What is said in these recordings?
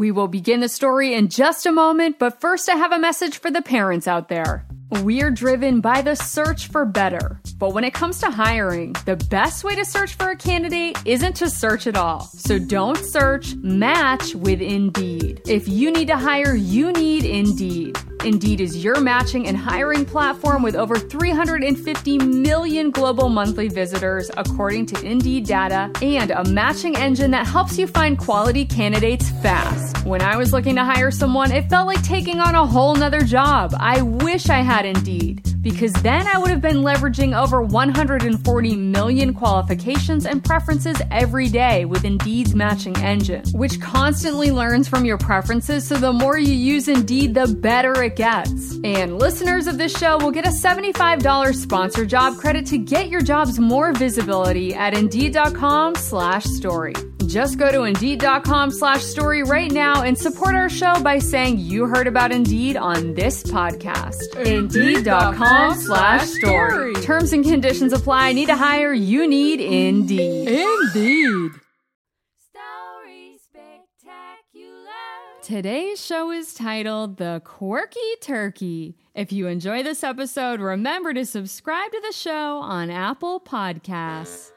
We will begin the story in just a moment, but first I have a message for the parents out there. We're driven by the search for better. But when it comes to hiring, the best way to search for a candidate isn't to search at all. So don't search, match with Indeed. If you need to hire, you need Indeed. Indeed is your matching and hiring platform with over 350 million global monthly visitors, according to Indeed data, and a matching engine that helps you find quality candidates fast. When I was looking to hire someone, it felt like taking on a whole nother job. I wish I had Indeed, because then I would have been leveraging over 140 million qualifications and preferences every day with Indeed's matching engine, which constantly learns from your preferences, so the more you use Indeed, the better it gets. And listeners of this show will get a $75 sponsor job credit to get your jobs more visibility at Indeed.com/story. Just go to Indeed.com/story right now and support our show by saying you heard about Indeed on this podcast. Indeed.com/story. Terms and conditions apply. Need to hire? You need Indeed. Indeed. Story Spectacular. Today's show is titled The Quirky Turkey. If you enjoy this episode, remember to subscribe to the show on Apple Podcasts.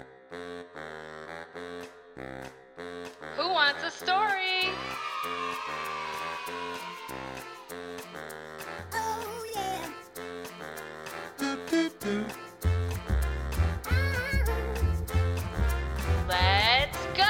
Who wants a story? Oh yeah. Let's go!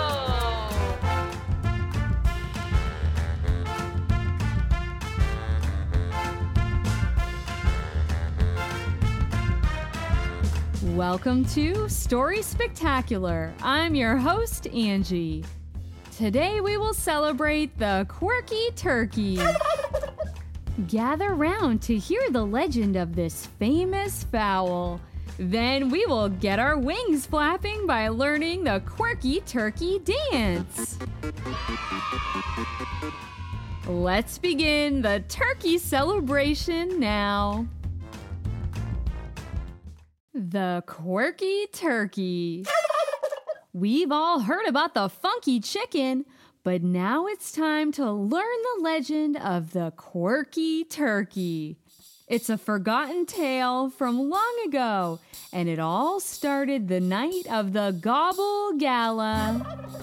Welcome to Story Spectacular. I'm your host, Angie. Today we will celebrate the Quirky Turkey. Gather round to hear the legend of this famous fowl. Then we will get our wings flapping by learning the Quirky Turkey dance. Let's begin the turkey celebration now. The Quirky Turkey. We've all heard about the funky chicken, but now it's time to learn the legend of the Quirky Turkey. It's a forgotten tale from long ago, and it all started the night of the Gobble Gala.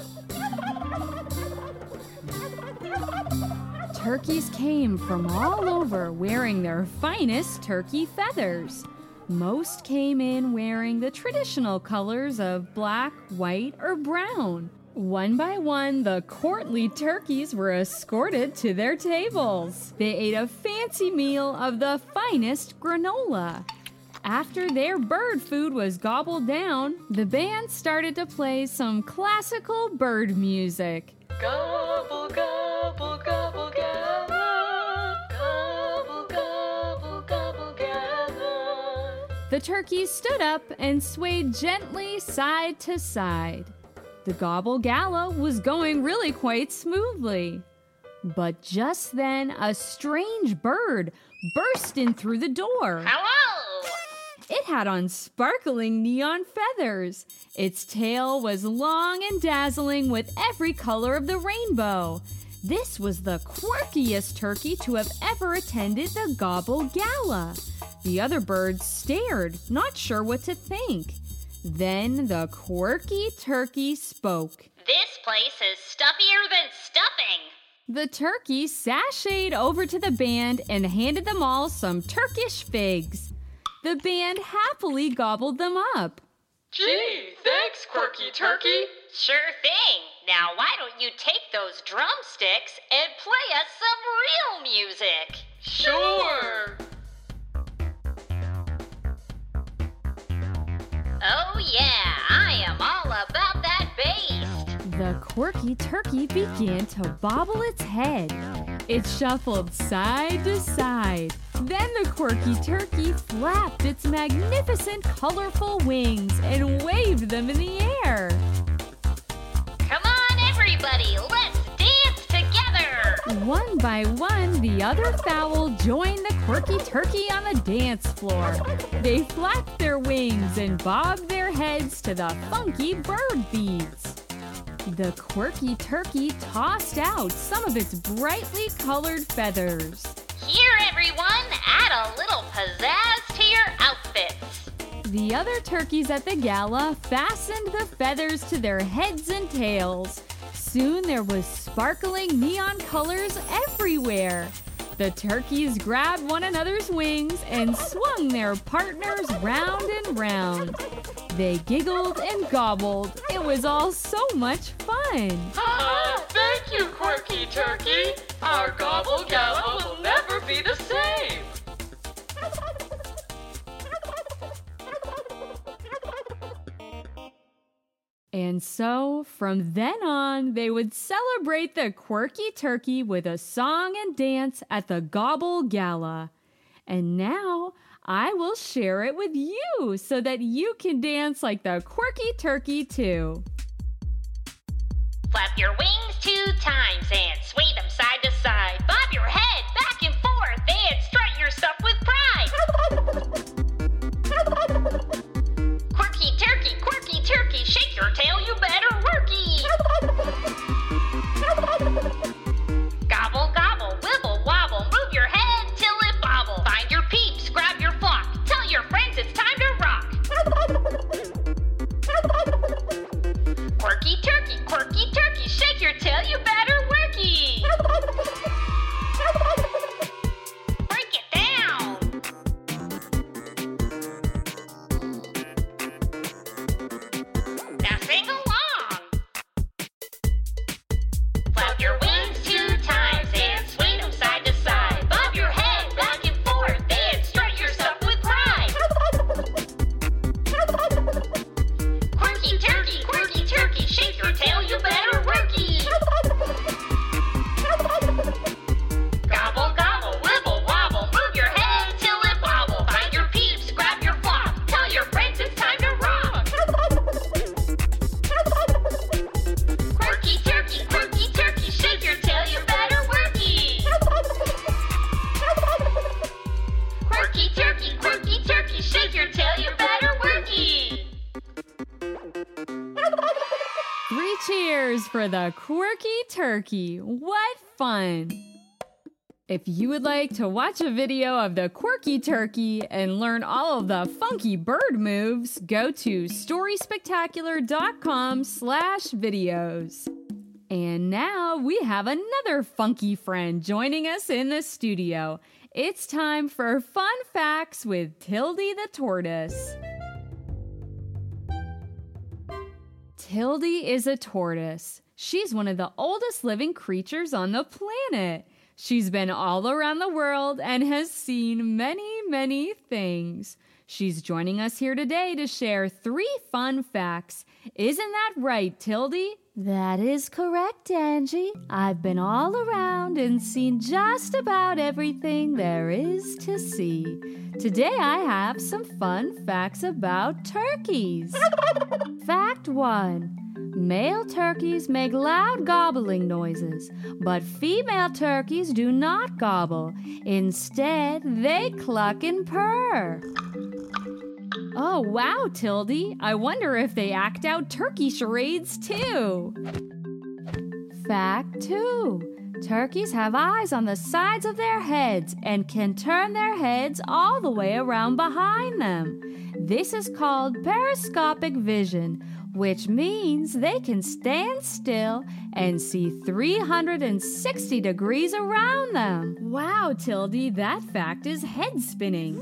Turkeys came from all over wearing their finest turkey feathers. Most came in wearing the traditional colors of black, white, or brown. One by one, the courtly turkeys were escorted to their tables. They ate a fancy meal of the finest granola. After their bird food was gobbled down, the band started to play some classical bird music. Gobble, gobble, gobble, gabble. Gobble, gobble, gobble, gabble. The turkeys stood up and swayed gently side to side. The Gobble Gala was going really quite smoothly. But just then, a strange bird burst in through the door. Hello! It had on sparkling neon feathers. Its tail was long and dazzling with every color of the rainbow. This was the quirkiest turkey to have ever attended the Gobble Gala. The other birds stared, not sure what to think. Then the Quirky Turkey spoke. This place is stuffier than stuffing. The turkey sashayed over to the band and handed them all some Turkish figs. The band happily gobbled them up. Gee, thanks, Quirky Turkey. Sure thing. Now why don't you take those drumsticks and play us some real music? Sure. Oh yeah, I am all about that bass. The Quirky Turkey began to bobble its head. It shuffled side to side. Then the Quirky Turkey flapped its magnificent, colorful wings and waved them in the air. Come on, everybody, let's dance together. One by one, the other fowl joined the Quirky Turkey on the dance floor. They flapped their wings and bobbed their heads to the funky bird beats. The quirky turkey tossed out some of its brightly colored feathers. Here, everyone, add a little pizzazz to your outfits. The other turkeys at the gala fastened the feathers to their heads and tails. Soon there was sparkling neon colors everywhere. The turkeys grabbed one another's wings and swung their partners round and round. They giggled and gobbled. It was all so much fun. Ah, thank you, Quirky Turkey. Our gobble gala will never be the same. And so, from then on, they would celebrate the quirky turkey with a song and dance at the Gobble Gala. And now, I will share it with you so that you can dance like the quirky turkey too. Flap your wings 2 times and sway them side to side. Bob your head back and forth and strut yourself with pride. Quirky turkey, shake your tail, you better worky. Gobble, gobble, wibble, wobble, move your head till it bobble. Find your peeps, grab your flock, tell your friends it's time to rock. Quirky turkey, shake your tail, you better worky. Break it down. Now sing along. Flap your wings 2 times and swing them side to side. Bob your head back and forth and strut yourself with pride. Quirky turkey, shake your tail, you better worky. Gobble, gobble, wibble, wobble, move your head till it wobble. Find your peeps, grab your flock, tell your friends it's time to rock. Quirky turkey, shake your tail, you better worky. Quirky turkey, shake your tail, you better worky. 3 cheers for the quirky turkey. What fun! If you would like to watch a video of the quirky turkey and learn all of the funky bird moves, go to storyspectacular.com/videos. And now we have another funky friend joining us in the studio. It's time for Fun Facts with Tildy the Tortoise. Tildy is a tortoise. She's one of the oldest living creatures on the planet. She's been all around the world and has seen many, many things. She's joining us here today to share 3 fun facts. Isn't that right, Tildy? That is correct, Angie. I've been all around and seen just about everything there is to see. Today I have some fun facts about turkeys. Fact 1. Male turkeys make loud gobbling noises, but female turkeys do not gobble. Instead, they cluck and purr. Oh, wow, Tildy. I wonder if they act out turkey charades, too. Fact 2. Turkeys have eyes on the sides of their heads and can turn their heads all the way around behind them. This is called periscopic vision, which means they can stand still and see 360 degrees around them. Wow, Tildy, that fact is head-spinning.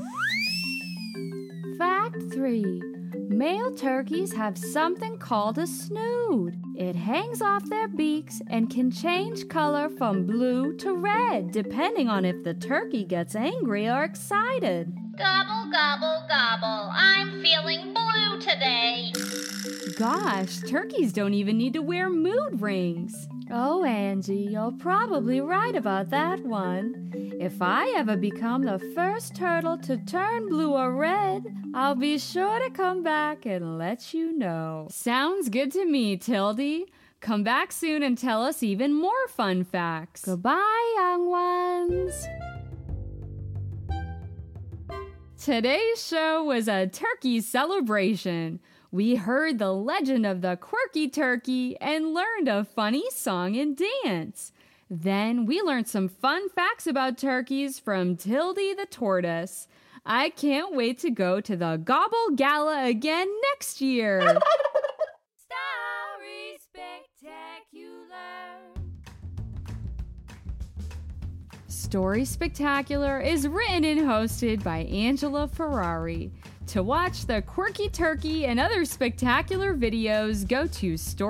Fact 3. Male turkeys have something called a snood. It hangs off their beaks and can change color from blue to red, depending on if the turkey gets angry or excited. Gobble, gobble, gobble. I'm feeling blue today. Gosh, turkeys don't even need to wear mood rings. Oh, Angie, you're probably right about that one. If I ever become the first turtle to turn blue or red, I'll be sure to come back and let you know. Sounds good to me, Tildy. Come back soon and tell us even more fun facts. Goodbye, young ones. Today's show was a turkey celebration. We heard the legend of the quirky turkey and learned a funny song and dance. Then we learned some fun facts about turkeys from Tildy the tortoise. I can't wait to go to the Gobble Gala again next year. Story Spectacular. Story Spectacular is written and hosted by Angela Ferrari. To watch the quirky turkey and other spectacular videos, go to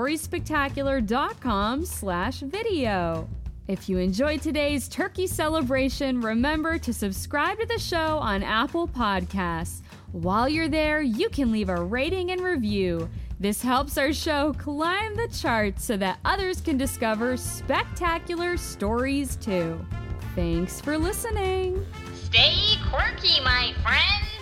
storyspectacular.com/video. If you enjoyed today's turkey celebration, remember to subscribe to the show on Apple Podcasts. While you're there, you can leave a rating and review. This helps our show climb the charts so that others can discover spectacular stories too. Thanks for listening. Stay quirky, my friends.